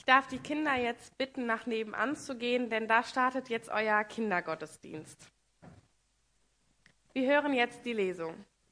darf die Kinder jetzt bitten, nach nebenan zu gehen, denn da startet jetzt euer Kindergottesdienst. Wir hören jetzt die Lesung.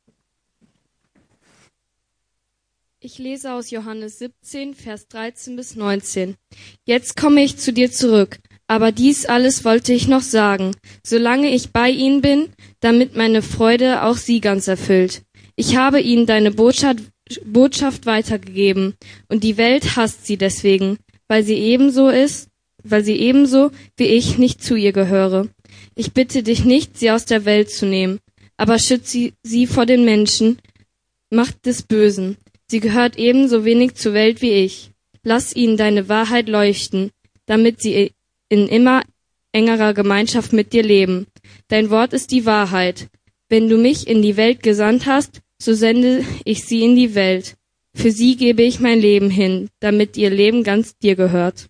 Ich lese aus Johannes 17, Vers 13 bis 19. Jetzt komme ich zu dir zurück, aber dies alles wollte ich noch sagen, solange ich bei ihnen bin, damit meine Freude auch sie ganz erfüllt. Ich habe ihnen deine Botschaft weitergegeben, und die Welt hasst sie deswegen, weil sie ebenso wie ich nicht zu ihr gehöre. Ich bitte dich nicht, sie aus der Welt zu nehmen, aber schütze sie vor den Menschen, Macht des Bösen. Sie gehört ebenso wenig zur Welt wie ich. Lass ihnen deine Wahrheit leuchten, damit sie in immer engerer Gemeinschaft mit dir leben. Dein Wort ist die Wahrheit. Wenn du mich in die Welt gesandt hast, so sende ich sie in die Welt. Für sie gebe ich mein Leben hin, damit ihr Leben ganz dir gehört.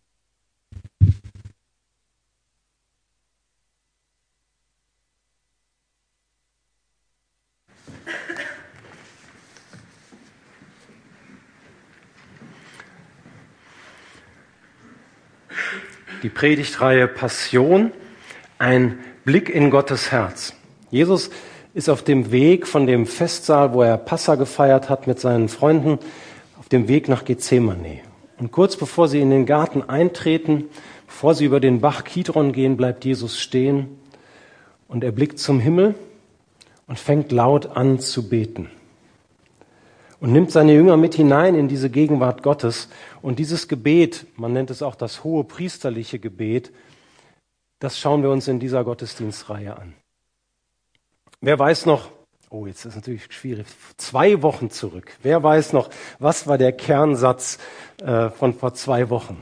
Die Predigtreihe Passion, ein Blick in Gottes Herz. Jesus ist auf dem Weg von dem Festsaal, wo er Passa gefeiert hat mit seinen Freunden, auf dem Weg nach Gethsemane. Und kurz bevor sie in den Garten eintreten, bevor sie über den Bach Kidron gehen, bleibt Jesus stehen und er blickt zum Himmel und fängt laut an zu beten. Und nimmt seine Jünger mit hinein in diese Gegenwart Gottes. Und dieses Gebet, man nennt es auch das hohe priesterliche Gebet, das schauen wir uns in dieser Gottesdienstreihe an. Wer weiß noch, jetzt ist natürlich schwierig, 2 Wochen zurück. Wer weiß noch, was war der Kernsatz von vor 2 Wochen?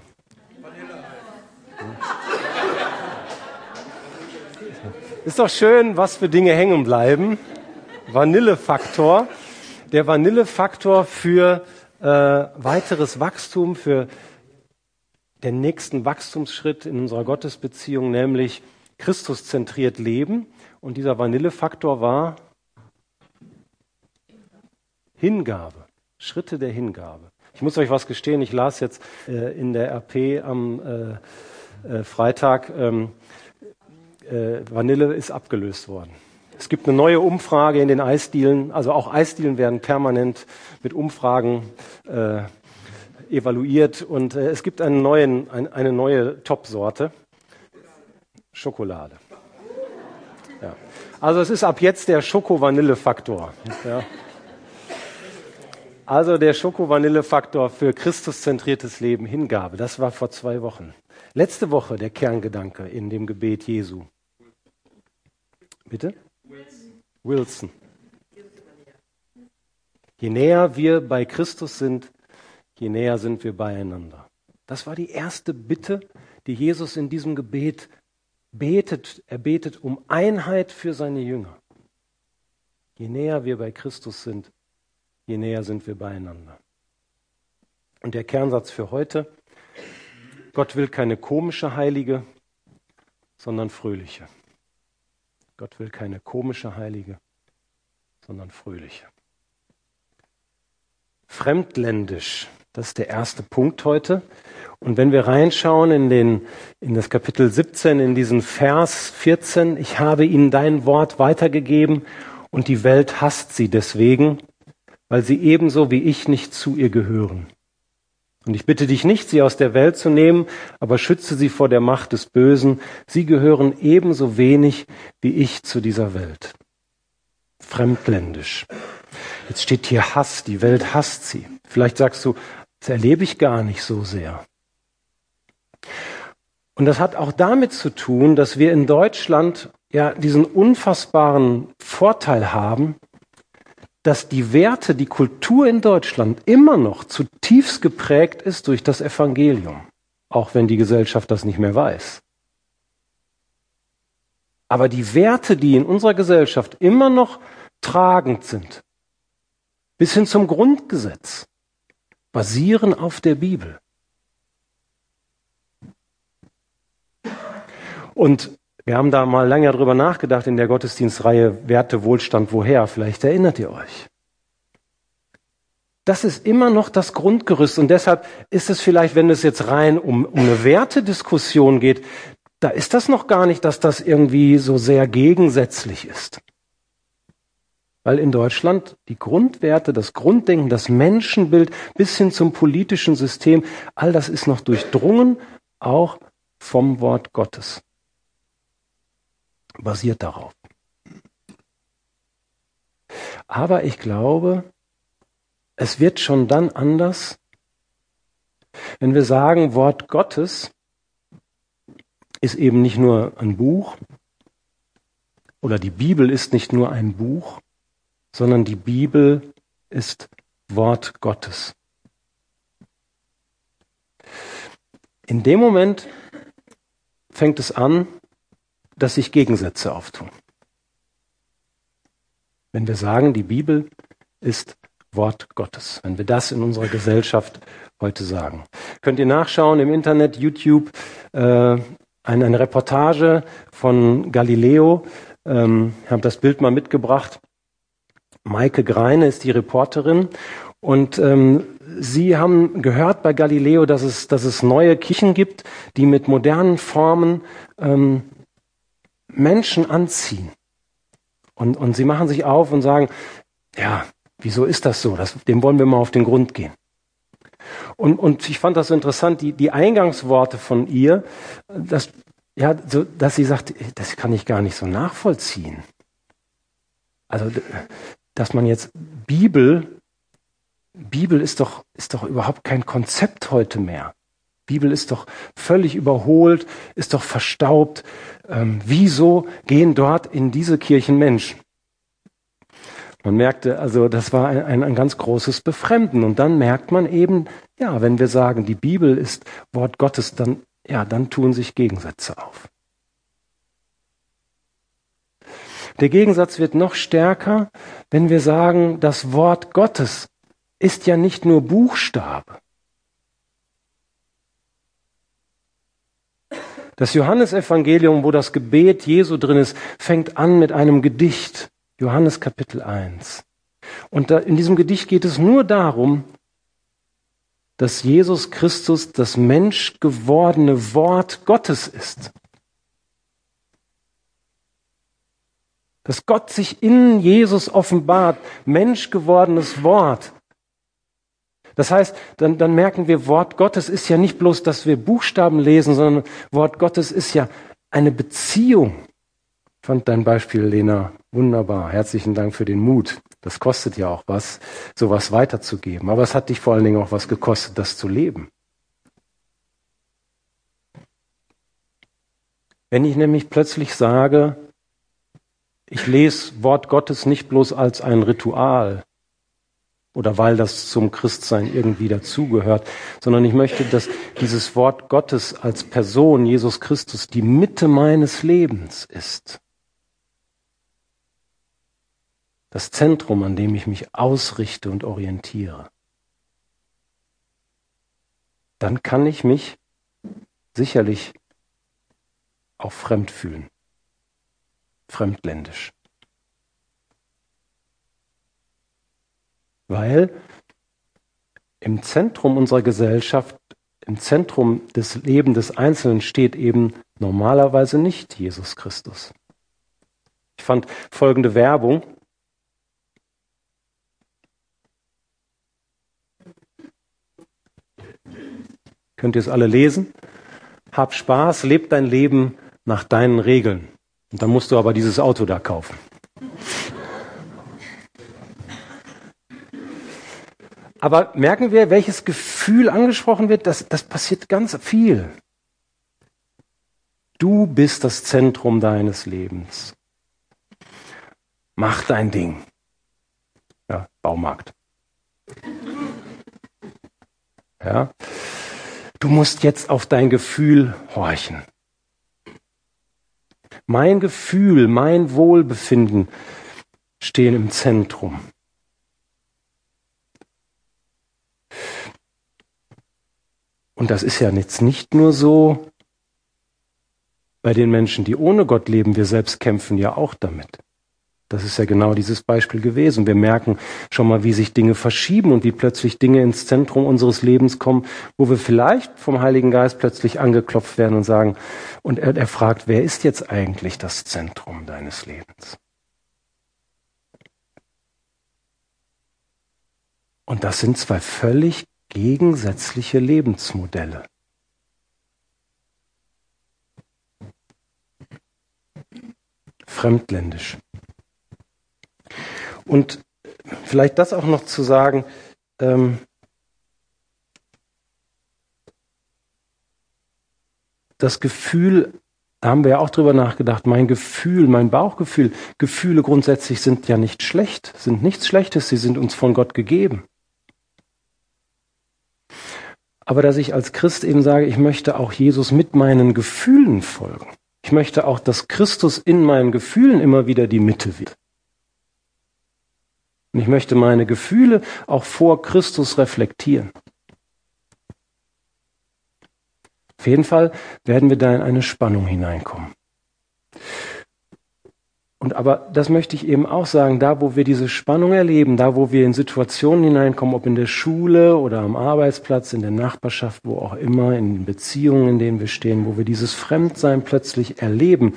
Ist doch schön, was für Dinge hängen bleiben. Vanillefaktor. Der Vanillefaktor für weiteres Wachstum, für den nächsten Wachstumsschritt in unserer Gottesbeziehung, nämlich Christuszentriert leben. Und dieser Vanillefaktor war Hingabe, Schritte der Hingabe. Ich muss euch was gestehen, ich las jetzt in der RP am Freitag, Vanille ist abgelöst worden. Es gibt eine neue Umfrage in den Eisdielen, also auch Eisdielen werden permanent mit Umfragen evaluiert und es gibt eine neue Top-Sorte, Schokolade. Ja. Also es ist ab jetzt der Schoko-Vanille-Faktor. Ja. Also der Schoko-Vanille-Faktor für Christuszentriertes Leben, Hingabe, das war vor 2 Wochen. Letzte Woche der Kerngedanke in dem Gebet Jesu. Bitte? Wilson. Je näher wir bei Christus sind, je näher sind wir beieinander. Das war die erste Bitte, die Jesus in diesem Gebet betet. Er betet um Einheit für seine Jünger. Je näher wir bei Christus sind, je näher sind wir beieinander. Und der Kernsatz für heute: Gott will keine komische Heilige, sondern fröhliche. Gott will keine komische Heilige, sondern fröhliche. Fremdländisch, das ist der erste Punkt heute. Und wenn wir reinschauen in das Kapitel 17, in diesen Vers 14, ich habe ihnen dein Wort weitergegeben und die Welt hasst sie deswegen, weil sie ebenso wie ich nicht zu ihr gehören. Und ich bitte dich nicht, sie aus der Welt zu nehmen, aber schütze sie vor der Macht des Bösen. Sie gehören ebenso wenig wie ich zu dieser Welt. Fremdländisch. Jetzt steht hier Hass, die Welt hasst sie. Vielleicht sagst du, das erlebe ich gar nicht so sehr. Und das hat auch damit zu tun, dass wir in Deutschland ja diesen unfassbaren Vorteil haben, dass die Werte, die Kultur in Deutschland immer noch zutiefst geprägt ist durch das Evangelium, auch wenn die Gesellschaft das nicht mehr weiß. Aber die Werte, die in unserer Gesellschaft immer noch tragend sind, bis hin zum Grundgesetz, basieren auf der Bibel. Und wir haben da mal lange drüber nachgedacht in der Gottesdienstreihe Werte, Wohlstand, woher? Vielleicht erinnert ihr euch. Das ist immer noch das Grundgerüst. Und deshalb ist es vielleicht, wenn es jetzt rein um eine Wertediskussion geht, da ist das noch gar nicht, dass das irgendwie so sehr gegensätzlich ist. Weil in Deutschland die Grundwerte, das Grunddenken, das Menschenbild bis hin zum politischen System, all das ist noch durchdrungen, auch vom Wort Gottes. Basiert darauf. Aber ich glaube, es wird schon dann anders, wenn wir sagen, Wort Gottes ist eben nicht nur ein Buch oder die Bibel ist nicht nur ein Buch, sondern die Bibel ist Wort Gottes. In dem Moment fängt es an, dass sich Gegensätze auftun. Wenn wir sagen, die Bibel ist Wort Gottes, wenn wir das in unserer Gesellschaft heute sagen. Könnt ihr nachschauen im Internet, YouTube, eine Reportage von Galileo. Ich habe das Bild mal mitgebracht. Maike Greine ist die Reporterin und sie haben gehört bei Galileo, dass es neue Kirchen gibt, die mit modernen Formen Menschen anziehen. Und sie machen sich auf und sagen, ja, wieso ist das so? Dem wollen wir mal auf den Grund gehen. Und ich fand das so interessant, die Eingangsworte von ihr, dass sie sagt, das kann ich gar nicht so nachvollziehen. Also, dass man jetzt Bibel ist doch überhaupt kein Konzept heute mehr. Bibel ist doch völlig überholt, ist doch verstaubt. Wieso gehen dort in diese Kirchen Menschen? Man merkte, also das war ein ganz großes Befremden. Und dann merkt man eben, ja, wenn wir sagen, die Bibel ist Wort Gottes, dann tun sich Gegensätze auf. Der Gegensatz wird noch stärker, wenn wir sagen, das Wort Gottes ist ja nicht nur Buchstabe. Das Johannesevangelium, wo das Gebet Jesu drin ist, fängt an mit einem Gedicht. Johannes Kapitel 1. Und in diesem Gedicht geht es nur darum, dass Jesus Christus das menschgewordene Wort Gottes ist. Dass Gott sich in Jesus offenbart, menschgewordenes Wort. Das heißt, dann merken wir, Wort Gottes ist ja nicht bloß, dass wir Buchstaben lesen, sondern Wort Gottes ist ja eine Beziehung. Ich fand dein Beispiel, Lena, wunderbar. Herzlichen Dank für den Mut. Das kostet ja auch was, sowas weiterzugeben. Aber es hat dich vor allen Dingen auch was gekostet, das zu leben. Wenn ich nämlich plötzlich sage, ich lese Wort Gottes nicht bloß als ein Ritual oder weil das zum Christsein irgendwie dazugehört, sondern ich möchte, dass dieses Wort Gottes als Person, Jesus Christus, die Mitte meines Lebens ist. Das Zentrum, an dem ich mich ausrichte und orientiere. Dann kann ich mich sicherlich auch fremd fühlen. Fremdländisch. Weil im Zentrum unserer Gesellschaft, im Zentrum des Lebens des Einzelnen steht eben normalerweise nicht Jesus Christus. Ich fand folgende Werbung. Könnt ihr es alle lesen? Hab Spaß, leb dein Leben nach deinen Regeln. Und dann musst du aber dieses Auto da kaufen. Aber merken wir, welches Gefühl angesprochen wird? Das passiert ganz viel. Du bist das Zentrum deines Lebens. Mach dein Ding. Ja, Baumarkt. Ja. Du musst jetzt auf dein Gefühl horchen. Mein Gefühl, mein Wohlbefinden stehen im Zentrum. Und das ist ja jetzt nicht nur so bei den Menschen, die ohne Gott leben. Wir selbst kämpfen ja auch damit, Das ist ja genau dieses Beispiel gewesen. Wir merken schon mal, wie sich Dinge verschieben und wie plötzlich Dinge ins Zentrum unseres Lebens kommen, wo wir vielleicht vom Heiligen Geist plötzlich angeklopft werden und sagen, und er fragt, wer ist jetzt eigentlich das Zentrum deines Lebens? Und das sind zwei völlig gegensätzliche Lebensmodelle. Fremdländisch. Und vielleicht das auch noch zu sagen, das Gefühl, da haben wir ja auch drüber nachgedacht, mein Gefühl, mein Bauchgefühl, Gefühle grundsätzlich sind ja nicht schlecht, sind nichts Schlechtes, sie sind uns von Gott gegeben. Aber dass ich als Christ eben sage, ich möchte auch Jesus mit meinen Gefühlen folgen. Ich möchte auch, dass Christus in meinen Gefühlen immer wieder die Mitte wird. Und ich möchte meine Gefühle auch vor Christus reflektieren. Auf jeden Fall werden wir da in eine Spannung hineinkommen. Und aber das möchte ich eben auch sagen, da wo wir diese Spannung erleben, da wo wir in Situationen hineinkommen, ob in der Schule oder am Arbeitsplatz, in der Nachbarschaft, wo auch immer, in Beziehungen, in denen wir stehen, wo wir dieses Fremdsein plötzlich erleben,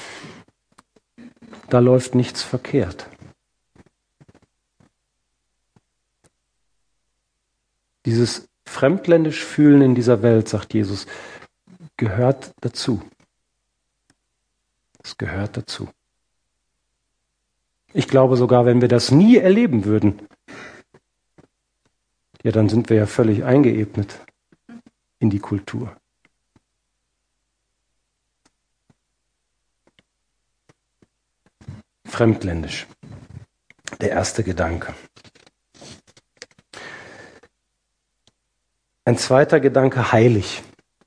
da läuft nichts verkehrt. Dieses fremdländisch Fühlen in dieser Welt, sagt Jesus, gehört dazu. Es gehört dazu. Ich glaube sogar, wenn wir das nie erleben würden, ja, dann sind wir ja völlig eingeebnet in die Kultur. Fremdländisch. Der erste Gedanke. Ein zweiter Gedanke, heilig.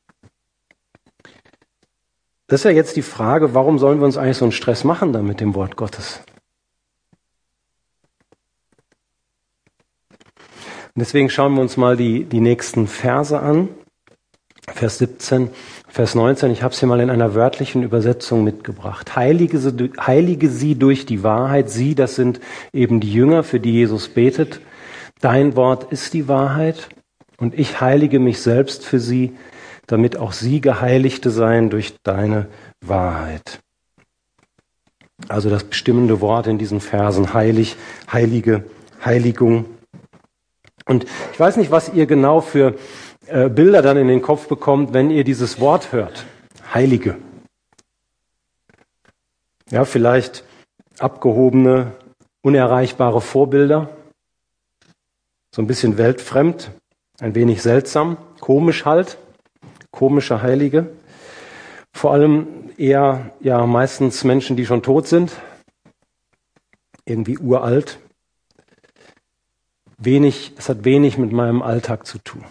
Das ist ja jetzt die Frage, warum sollen wir uns eigentlich so einen Stress machen da mit dem Wort Gottes? Und deswegen schauen wir uns mal die nächsten Verse an. Vers 17, Vers 19, ich habe es hier mal in einer wörtlichen Übersetzung mitgebracht. Heilige sie durch die Wahrheit. Sie, das sind eben die Jünger, für die Jesus betet. Dein Wort ist die Wahrheit. Und ich heilige mich selbst für sie, damit auch sie Geheiligte seien durch deine Wahrheit. Also das bestimmende Wort in diesen Versen, heilig, heilige, Heiligung. Und ich weiß nicht, was ihr genau für Bilder dann in den Kopf bekommt, wenn ihr dieses Wort hört. Heilige. Ja, vielleicht abgehobene, unerreichbare Vorbilder. So ein bisschen weltfremd, ein wenig seltsam, komisch halt. Komische Heilige. Vor allem eher, ja, meistens Menschen, die schon tot sind. Irgendwie uralt. Es hat wenig mit meinem Alltag zu tun.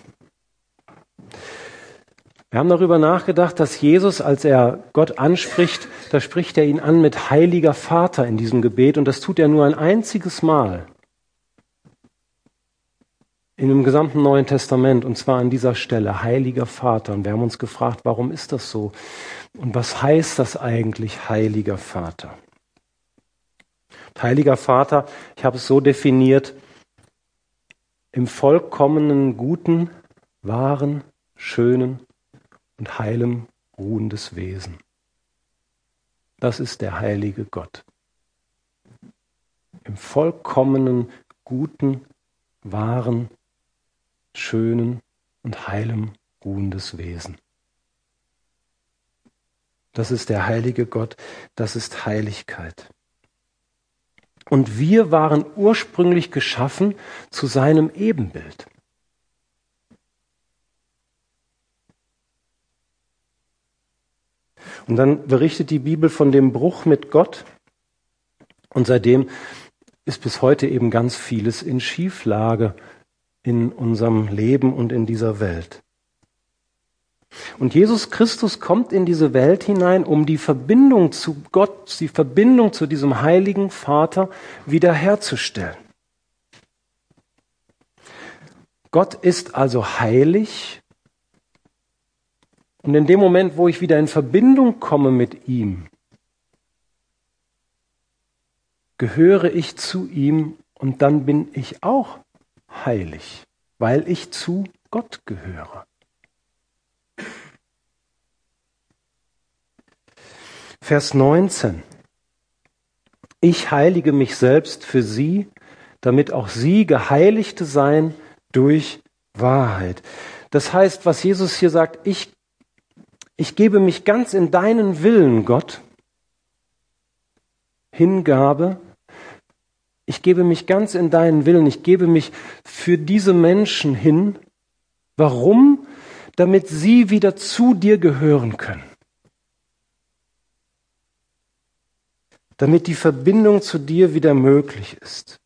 Wir haben darüber nachgedacht, dass Jesus, als er Gott anspricht, da spricht er ihn an mit Heiliger Vater in diesem Gebet und das tut er nur ein einziges Mal in dem gesamten Neuen Testament und zwar an dieser Stelle, Heiliger Vater. Und wir haben uns gefragt, warum ist das so? Und was heißt das eigentlich, Heiliger Vater? Und Heiliger Vater, ich habe es so definiert, im vollkommenen, guten, wahren, schönen und heilem ruhendes Wesen. Das ist der heilige Gott. Im vollkommenen, guten, wahren, schönen und heilem ruhendes Wesen. Das ist der heilige Gott, das ist Heiligkeit. Und wir waren ursprünglich geschaffen zu seinem Ebenbild. Und dann berichtet die Bibel von dem Bruch mit Gott. Und seitdem ist bis heute eben ganz vieles in Schieflage in unserem Leben und in dieser Welt. Und Jesus Christus kommt in diese Welt hinein, um die Verbindung zu Gott, die Verbindung zu diesem heiligen Vater wiederherzustellen. Gott ist also heilig. Und in dem Moment, wo ich wieder in Verbindung komme mit ihm, gehöre ich zu ihm und dann bin ich auch heilig, weil ich zu Gott gehöre. Vers 19. Ich heilige mich selbst für sie, damit auch sie Geheiligte seien durch Wahrheit. Das heißt, was Jesus hier sagt, ich gebe mich ganz in deinen Willen, Gott. Hingabe. Ich gebe mich ganz in deinen Willen. Ich gebe mich für diese Menschen hin. Warum? Damit sie wieder zu dir gehören können. Damit die Verbindung zu dir wieder möglich ist.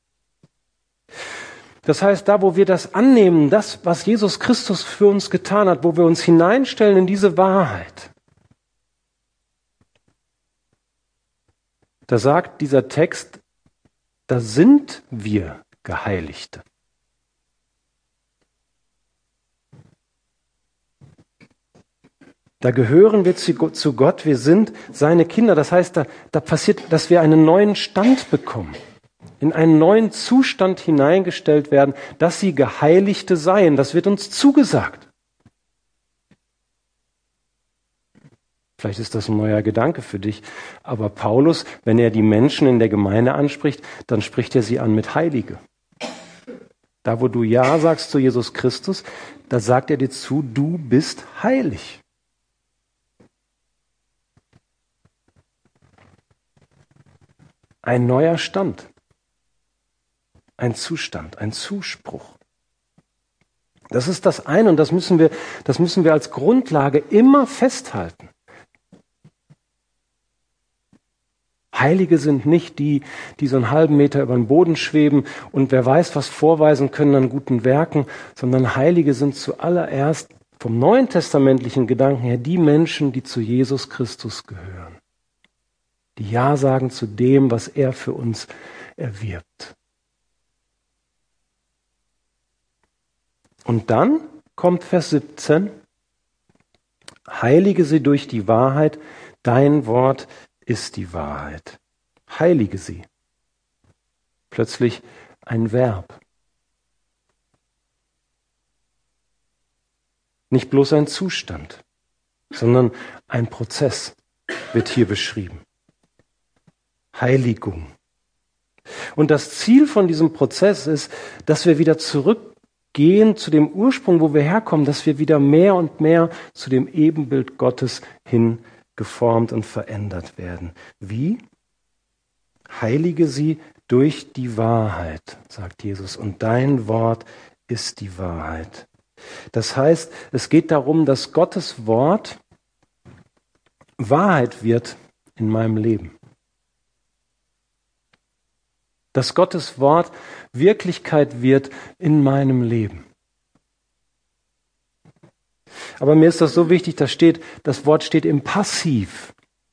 Das heißt, da wo wir das annehmen, das, was Jesus Christus für uns getan hat, wo wir uns hineinstellen in diese Wahrheit, da sagt dieser Text, da sind wir Geheiligte. Da gehören wir zu Gott, wir sind seine Kinder. Das heißt, da passiert, dass wir einen neuen Stand bekommen, in einen neuen Zustand hineingestellt werden, dass sie Geheiligte seien. Das wird uns zugesagt. Vielleicht ist das ein neuer Gedanke für dich. Aber Paulus, wenn er die Menschen in der Gemeinde anspricht, dann spricht er sie an mit Heilige. Da, wo du Ja sagst zu Jesus Christus, da sagt er dir zu, du bist heilig. Ein neuer Stand, ein Zustand, ein Zuspruch. Das ist das eine und das müssen wir als Grundlage immer festhalten. Heilige sind nicht die, die so einen halben Meter über den Boden schweben und wer weiß, was vorweisen können an guten Werken, sondern Heilige sind zuallererst vom neuen testamentlichen Gedanken her die Menschen, die zu Jesus Christus gehören. Die Ja sagen zu dem, was er für uns erwirbt. Und dann kommt Vers 17. Heilige sie durch die Wahrheit, dein Wort ist die Wahrheit. Heilige sie. Plötzlich ein Verb. Nicht bloß ein Zustand, sondern ein Prozess wird hier beschrieben. Heiligung. Und das Ziel von diesem Prozess ist, dass wir wieder zurückgehen zu dem Ursprung, wo wir herkommen, dass wir wieder mehr und mehr zu dem Ebenbild Gottes hin geformt und verändert werden. Wie? Heilige sie durch die Wahrheit, sagt Jesus. Und dein Wort ist die Wahrheit. Das heißt, es geht darum, dass Gottes Wort Wahrheit wird in meinem Leben. Dass Gottes Wort Wirklichkeit wird in meinem Leben. Aber mir ist das so wichtig, das Wort steht im Passiv.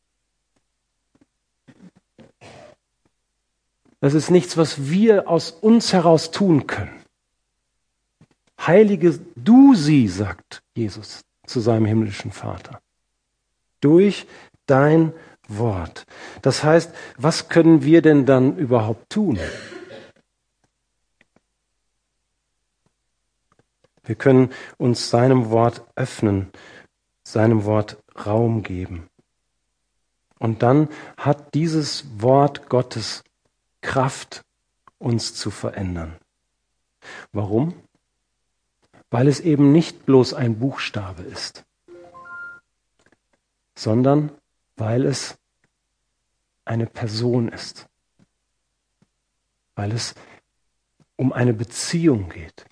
Das ist nichts, was wir aus uns heraus tun können. Heilige du sie, sagt Jesus zu seinem himmlischen Vater. Durch dein Wort. Das heißt, was können wir denn dann überhaupt tun? Wir können uns seinem Wort öffnen, seinem Wort Raum geben. Und dann hat dieses Wort Gottes Kraft, uns zu verändern. Warum? Weil es eben nicht bloß ein Buchstabe ist, sondern weil es eine Person ist, weil es um eine Beziehung geht.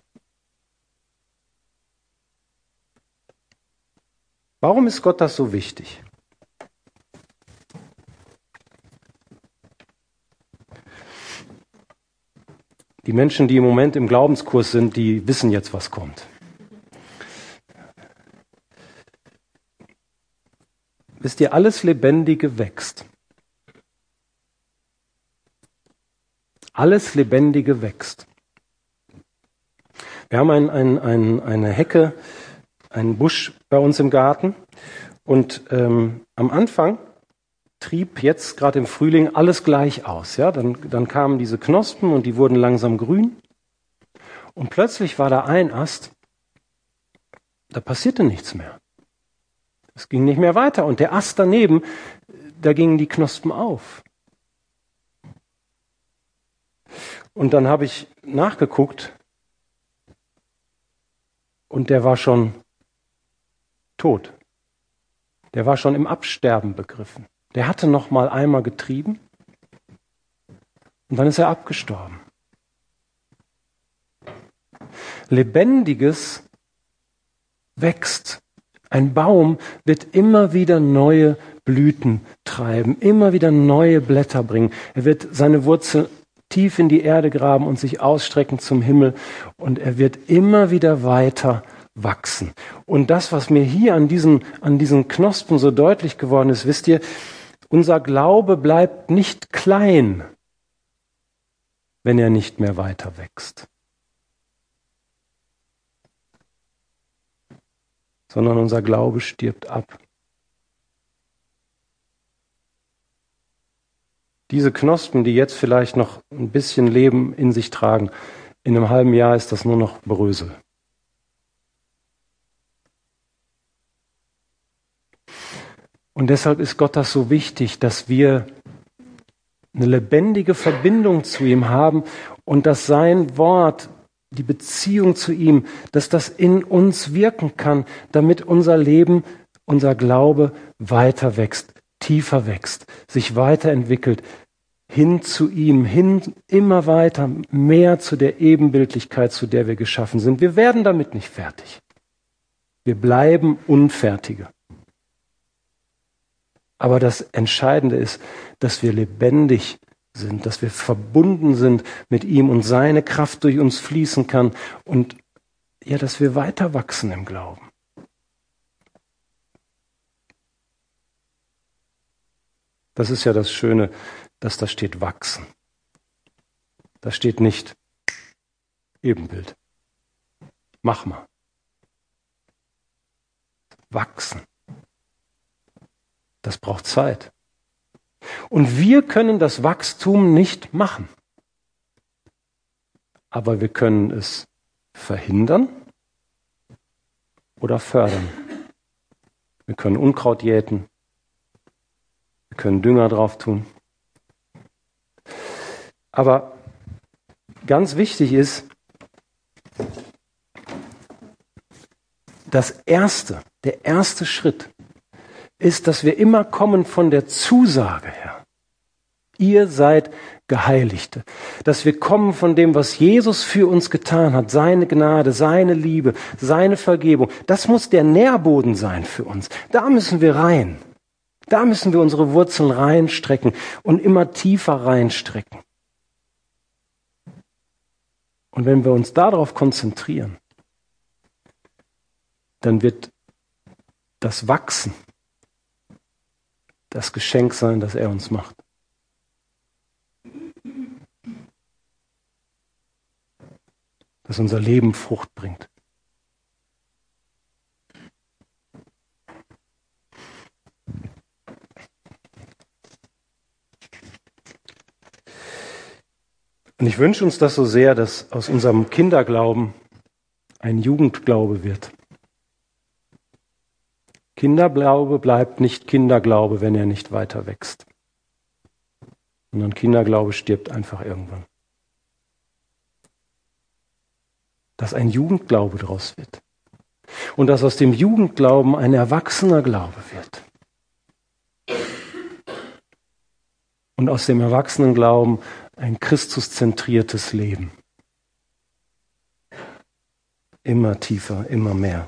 Warum ist Gott das so wichtig? Die Menschen, die im Moment im Glaubenskurs sind, die wissen jetzt, was kommt. Wisst ihr, alles Lebendige wächst. Alles Lebendige wächst. Wir haben eine Hecke, einen Busch bei uns im Garten und am Anfang trieb jetzt gerade im Frühling alles gleich aus. Ja? Dann kamen diese Knospen und die wurden langsam grün. Und plötzlich war da ein Ast, da passierte nichts mehr. Es ging nicht mehr weiter. Und der Ast daneben, da gingen die Knospen auf. Und dann habe ich nachgeguckt und der war schon tot. Der war schon im Absterben begriffen. Der hatte noch mal einmal getrieben und dann ist er abgestorben. Lebendiges wächst. Ein Baum wird immer wieder neue Blüten treiben, immer wieder neue Blätter bringen. Er wird seine Wurzeln tief in die Erde graben und sich ausstrecken zum Himmel und er wird immer wieder weiter wachsen. Und das, was mir hier an diesen Knospen so deutlich geworden ist, wisst ihr, unser Glaube bleibt nicht klein, wenn er nicht mehr weiter wächst, sondern unser Glaube stirbt ab. Diese Knospen, die jetzt vielleicht noch ein bisschen Leben in sich tragen, in einem halben Jahr ist das nur noch Brösel. Und deshalb ist Gott das so wichtig, dass wir eine lebendige Verbindung zu ihm haben und dass sein Wort, die Beziehung zu ihm, dass das in uns wirken kann, damit unser Leben, unser Glaube weiter wächst, tiefer wächst, sich weiterentwickelt, hin zu ihm, hin immer weiter, mehr zu der Ebenbildlichkeit, zu der wir geschaffen sind. Wir werden damit nicht fertig. Wir bleiben Unfertige. Aber das Entscheidende ist, dass wir lebendig sind, dass wir verbunden sind mit ihm und seine Kraft durch uns fließen kann und ja, dass wir weiter wachsen im Glauben. Das ist ja das Schöne, dass da steht wachsen. Da steht nicht Ebenbild. Mach mal. Wachsen. Das braucht Zeit. Und wir können das Wachstum nicht machen. Aber wir können es verhindern oder fördern. Wir können Unkraut jäten. Wir können Dünger drauf tun. Aber ganz wichtig ist, der erste Schritt ist, dass wir immer kommen von der Zusage her. Ihr seid Geheiligte. Dass wir kommen von dem, was Jesus für uns getan hat, seine Gnade, seine Liebe, seine Vergebung. Das muss der Nährboden sein für uns. Da müssen wir rein. Da müssen wir unsere Wurzeln reinstrecken und immer tiefer reinstrecken. Und wenn wir uns darauf konzentrieren, dann wird das Wachsen das Geschenk sein, das er uns macht. Dass unser Leben Frucht bringt. Und ich wünsche uns das so sehr, dass aus unserem Kinderglauben ein Jugendglaube wird. Kinderglaube bleibt nicht Kinderglaube, wenn er nicht weiter wächst. Sondern Kinderglaube stirbt einfach irgendwann. Dass ein Jugendglaube daraus wird. Und dass aus dem Jugendglauben ein erwachsener Glaube wird. Und aus dem Erwachsenenglauben ein Christuszentriertes Leben. Immer tiefer, immer mehr.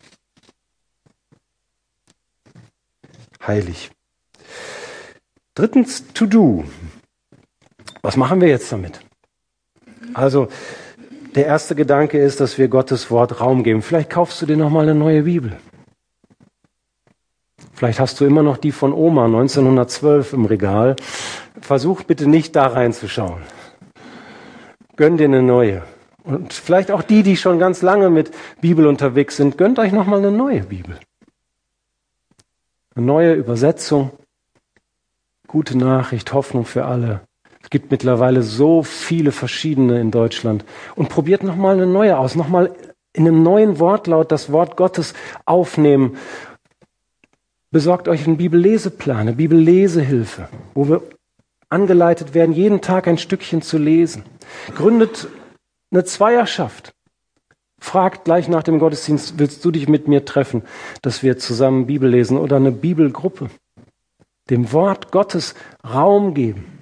Heilig. Drittens, to do. Was machen wir jetzt damit? Also, der erste Gedanke ist, dass wir Gottes Wort Raum geben. Vielleicht kaufst du dir noch mal eine neue Bibel. Vielleicht hast du immer noch die von Oma 1912 im Regal. Versuch bitte nicht da reinzuschauen. Gönn dir eine neue. Und vielleicht auch die schon ganz lange mit Bibel unterwegs sind, gönnt euch noch mal eine neue Bibel. Eine neue Übersetzung. Gute Nachricht, Hoffnung für alle. Es gibt mittlerweile so viele verschiedene in Deutschland. Und probiert nochmal eine neue aus, nochmal in einem neuen Wortlaut das Wort Gottes aufnehmen. Besorgt euch einen Bibelleseplan, eine Bibellesehilfe, wo wir angeleitet werden, jeden Tag ein Stückchen zu lesen. Gründet eine Zweierschaft. Fragt gleich nach dem Gottesdienst, willst du dich mit mir treffen, dass wir zusammen Bibel lesen, oder eine Bibelgruppe. Dem Wort Gottes Raum geben.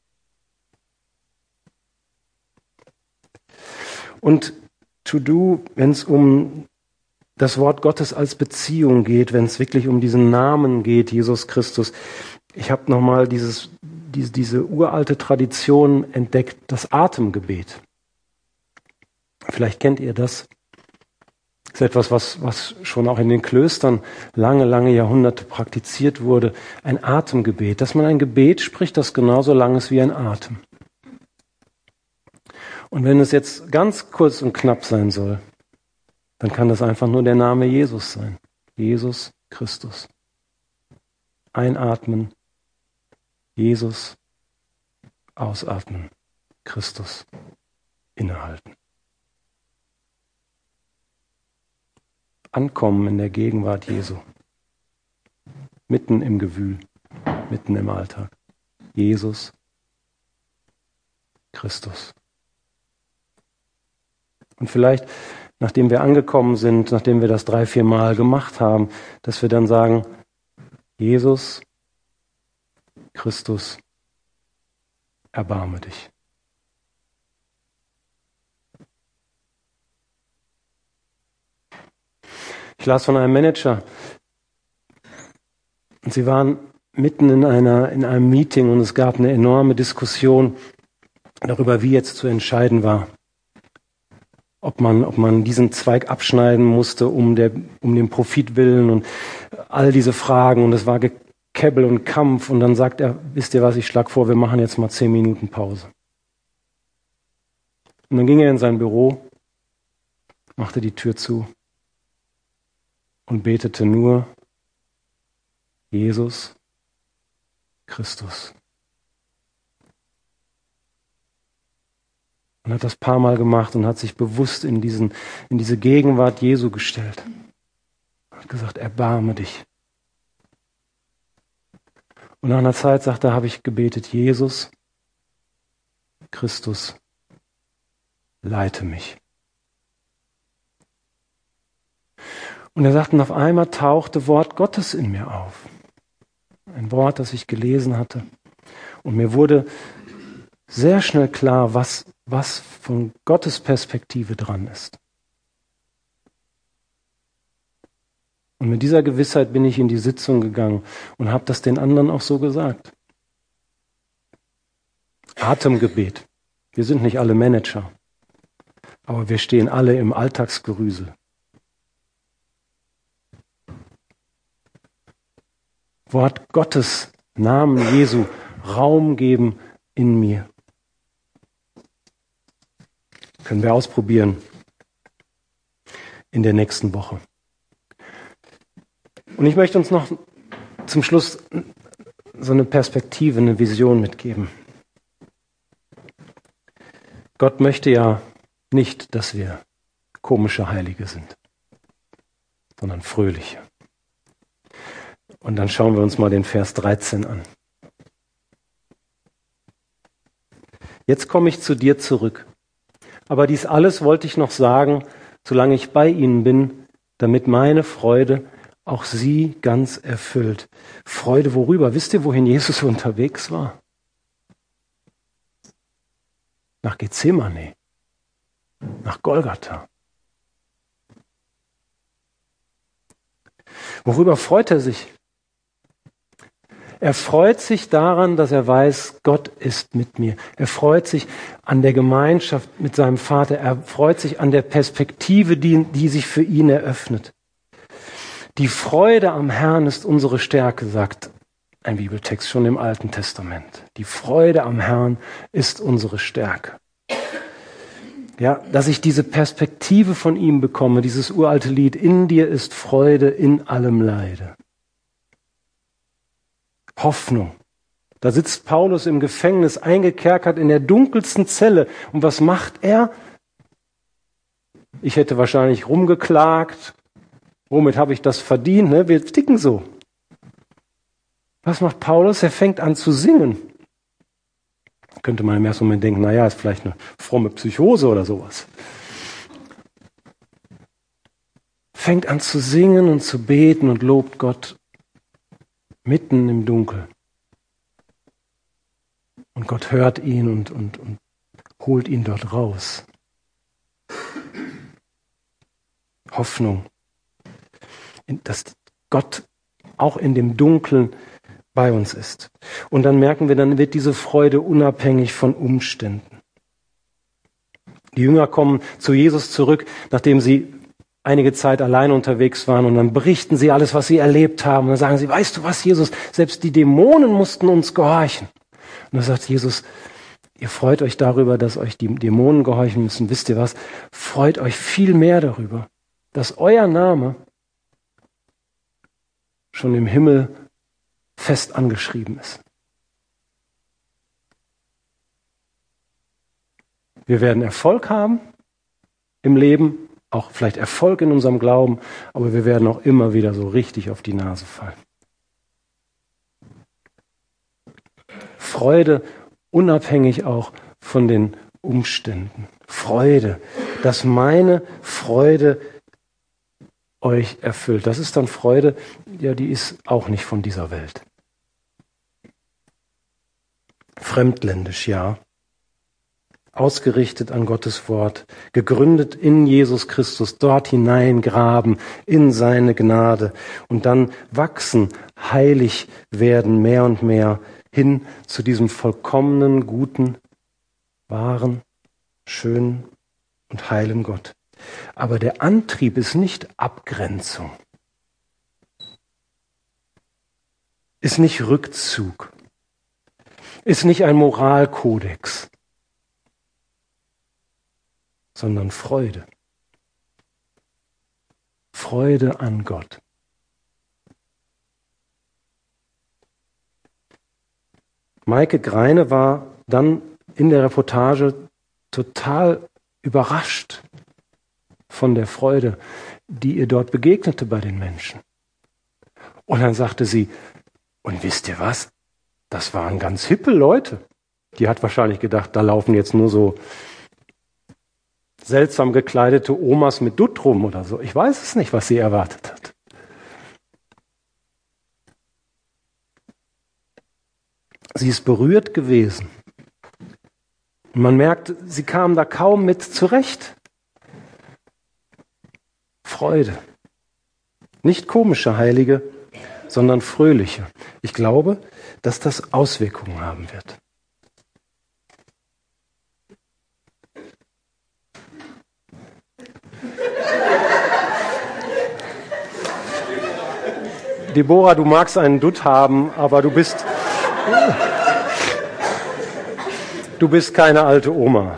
Und to do, wenn es um das Wort Gottes als Beziehung geht, wenn es wirklich um diesen Namen geht, Jesus Christus. Ich habe nochmal diese uralte Tradition entdeckt, das Atemgebet. Vielleicht kennt ihr das. Das ist etwas, was schon auch in den Klöstern lange Jahrhunderte praktiziert wurde. Ein Atemgebet. Dass man ein Gebet spricht, das genauso lang ist wie ein Atem. Und wenn es jetzt ganz kurz und knapp sein soll, dann kann das einfach nur der Name Jesus sein. Jesus Christus. Einatmen. Jesus. Ausatmen. Christus. Innehalten. Ankommen in der Gegenwart Jesu. Mitten im Gewühl. Mitten im Alltag. Jesus. Christus. Und vielleicht, nachdem wir angekommen sind, nachdem wir das 3-4 Mal gemacht haben, dass wir dann sagen, Jesus, Christus, erbarme dich. Ich las von einem Manager, und sie waren mitten in einem Meeting und es gab eine enorme Diskussion darüber, wie jetzt zu entscheiden war. Ob man diesen Zweig abschneiden musste um den Profit willen und all diese Fragen. Und es war Gekäbbel und Kampf. Und dann sagt er, wisst ihr was, ich schlage vor, wir machen jetzt mal 10 Minuten Pause. Und dann ging er in sein Büro, machte die Tür zu und betete nur Jesus Christus. Und hat das ein paar Mal gemacht und hat sich bewusst in diese Gegenwart Jesu gestellt. Hat gesagt, erbarme dich. Und nach einer Zeit sagt er, habe ich gebetet, Jesus Christus, leite mich. Und er sagt, und auf einmal tauchte Wort Gottes in mir auf. Ein Wort, das ich gelesen hatte. Und mir wurde sehr schnell klar, was von Gottes Perspektive dran ist. Und mit dieser Gewissheit bin ich in die Sitzung gegangen und habe das den anderen auch so gesagt. Atemgebet. Wir sind nicht alle Manager, aber wir stehen alle im Alltagsgerüsel. Wort Gottes, Namen Jesu, Raum geben in mir. Können wir ausprobieren in der nächsten Woche. Und ich möchte uns noch zum Schluss so eine Perspektive, eine Vision mitgeben. Gott möchte ja nicht, dass wir komische Heilige sind, sondern fröhliche. Und dann schauen wir uns mal den Vers 13 an. Jetzt komme ich zu dir zurück. Aber dies alles wollte ich noch sagen, solange ich bei ihnen bin, damit meine Freude auch sie ganz erfüllt. Freude worüber? Wisst ihr, wohin Jesus unterwegs war? Nach Gethsemane, nach Golgatha. Worüber freut er sich? Er freut sich daran, dass er weiß, Gott ist mit mir. Er freut sich an der Gemeinschaft mit seinem Vater. Er freut sich an der Perspektive, die sich für ihn eröffnet. Die Freude am Herrn ist unsere Stärke, sagt ein Bibeltext schon im Alten Testament. Die Freude am Herrn ist unsere Stärke. Ja, dass ich diese Perspektive von ihm bekomme, dieses uralte Lied, in dir ist Freude in allem Leide. Hoffnung, Da sitzt Paulus im Gefängnis, eingekerkert in der dunkelsten Zelle. Und was macht er? Ich hätte wahrscheinlich rumgeklagt. Womit habe ich das verdient? Ne? Wir ticken so. Was macht Paulus? Er fängt an zu singen. Könnte man im ersten Moment denken, naja, ist vielleicht eine fromme Psychose oder sowas. Fängt an zu singen und zu beten und lobt Gott mitten im Dunkel. Und Gott hört ihn und holt ihn dort raus. Hoffnung, dass Gott auch in dem Dunkeln bei uns ist. Und dann merken wir, dann wird diese Freude unabhängig von Umständen. Die Jünger kommen zu Jesus zurück, nachdem sie einige Zeit allein unterwegs waren, und dann berichten sie alles, was sie erlebt haben. Und dann sagen sie, weißt du was, Jesus, selbst die Dämonen mussten uns gehorchen. Und dann sagt Jesus, ihr freut euch darüber, dass euch die Dämonen gehorchen müssen. Wisst ihr was? Freut euch viel mehr darüber, dass euer Name schon im Himmel fest angeschrieben ist. Wir werden Erfolg haben im Leben, auch vielleicht Erfolg in unserem Glauben, aber wir werden auch immer wieder so richtig auf die Nase fallen. Freude unabhängig auch von den Umständen. Freude, dass meine Freude euch erfüllt. Das ist dann Freude, ja, die ist auch nicht von dieser Welt. Fremdländisch, ja. Ausgerichtet an Gottes Wort, gegründet in Jesus Christus, dort hineingraben in seine Gnade und dann wachsen, heilig werden mehr und mehr hin zu diesem vollkommenen, guten, wahren, schönen und heilen Gott. Aber der Antrieb ist nicht Abgrenzung, ist nicht Rückzug, ist nicht ein Moralkodex, sondern Freude. Freude an Gott. Maike Greine war dann in der Reportage total überrascht von der Freude, die ihr dort begegnete bei den Menschen. Und dann sagte sie, und wisst ihr was? Das waren ganz hippe Leute. Die hat wahrscheinlich gedacht, da laufen jetzt nur so seltsam gekleidete Omas mit Dutt rum oder so. Ich weiß es nicht, was sie erwartet hat. Sie ist berührt gewesen. Und man merkt, sie kam da kaum mit zurecht. Freude. Nicht komische Heilige, sondern fröhliche. Ich glaube, dass das Auswirkungen haben wird. Deborah, du magst einen Dutt haben, aber du bist keine alte Oma.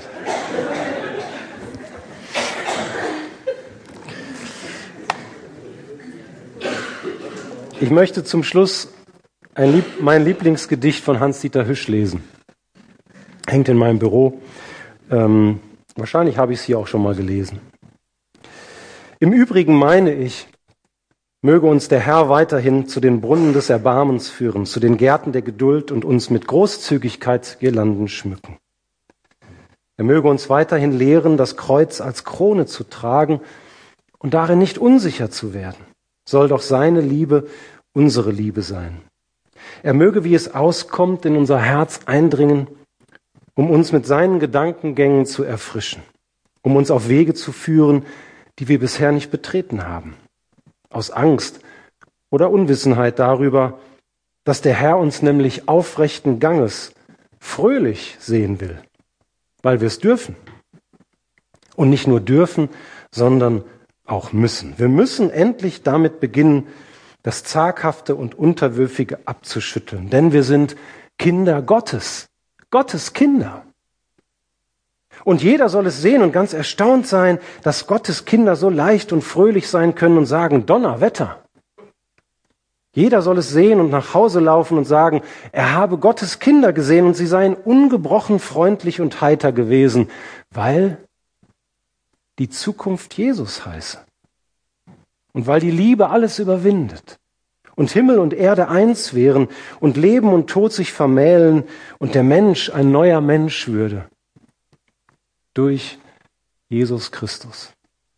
Ich möchte zum Schluss mein Lieblingsgedicht von Hans-Dieter Hüsch lesen. Hängt in meinem Büro. Wahrscheinlich habe ich es hier auch schon mal gelesen. Im Übrigen meine ich, möge uns der Herr weiterhin zu den Brunnen des Erbarmens führen, zu den Gärten der Geduld und uns mit Großzügigkeit Girlanden schmücken. Er möge uns weiterhin lehren, das Kreuz als Krone zu tragen und darin nicht unsicher zu werden. Soll doch seine Liebe unsere Liebe sein. Er möge, wie es auskommt, in unser Herz eindringen, um uns mit seinen Gedankengängen zu erfrischen, um uns auf Wege zu führen, die wir bisher nicht betreten haben. Aus Angst oder Unwissenheit darüber, dass der Herr uns nämlich aufrechten Ganges fröhlich sehen will, weil wir es dürfen. Und nicht nur dürfen, sondern auch müssen. Wir müssen endlich damit beginnen, das Zaghafte und Unterwürfige abzuschütteln, denn wir sind Kinder Gottes, Gottes Kinder. Und jeder soll es sehen und ganz erstaunt sein, dass Gottes Kinder so leicht und fröhlich sein können und sagen, Donnerwetter. Jeder soll es sehen und nach Hause laufen und sagen, er habe Gottes Kinder gesehen und sie seien ungebrochen freundlich und heiter gewesen, weil die Zukunft Jesus heiße. Und weil die Liebe alles überwindet und Himmel und Erde eins wären und Leben und Tod sich vermählen und der Mensch ein neuer Mensch würde. Durch Jesus Christus.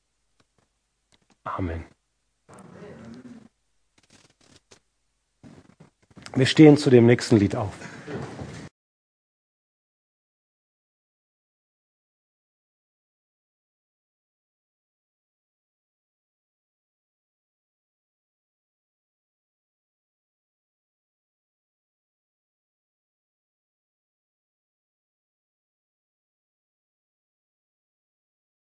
Amen. Wir stehen zu dem nächsten Lied auf.